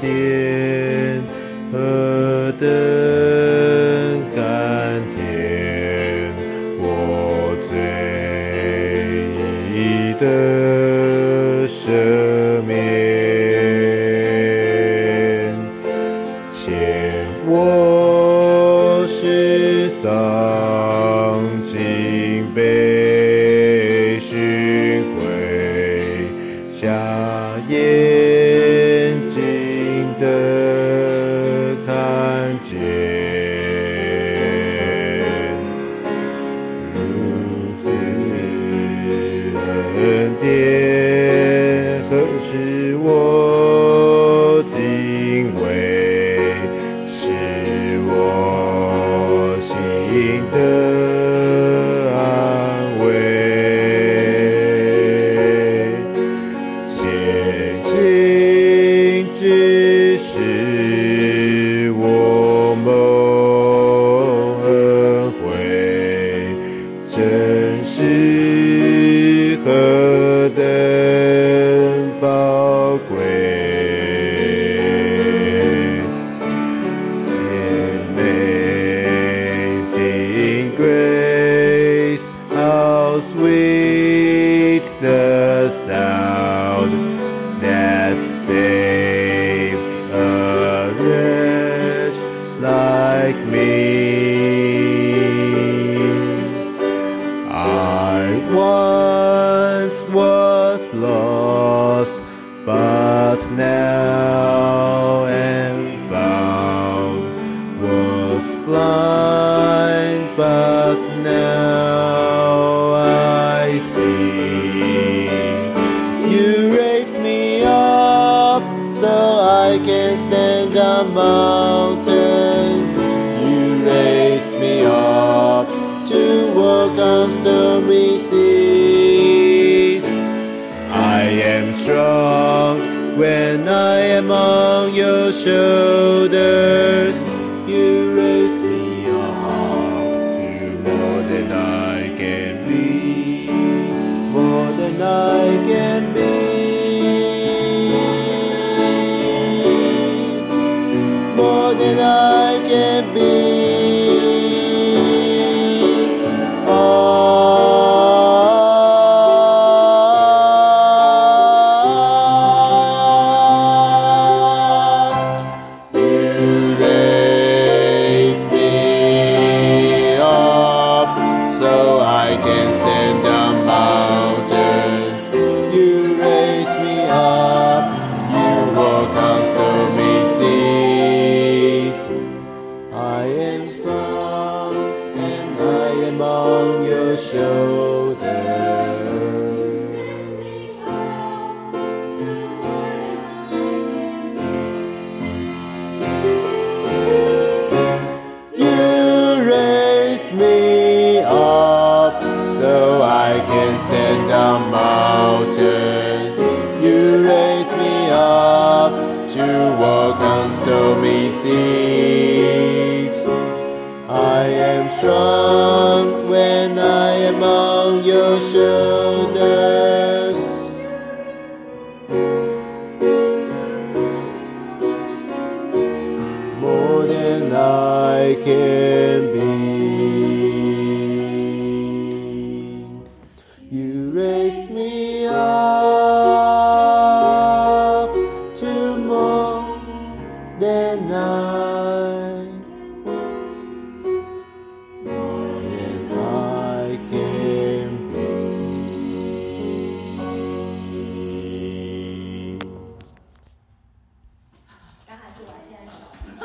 典，何等甘甜，我罪已得赦免，牵我失丧尽被寻回，瞎眼睛的看见，如此恩典，何使我敬畏，使我心的安慰，洁净之使我蒙恩惠，真是何等宝贵。Amazing grace, how sweet the sound that saved a wretch like me. I once was lost, but now am found, was blind, but now I see. You raised me up so I can stand on mountains. You raised me up to walk on stormy seas. I am strong when I am on your shoulders. You raise me up to more than I can be, more than I can be, more than I can be. You raise me up so I can stand on mountains. You raise me up, you walk on stormy seas. I am strong and I am on your shoulders. You raise me up so I can stand on mountains. You raise me up to walk on stormy seas. I am strong when I am on your shoulders. More than I can be. You raise me up to more than I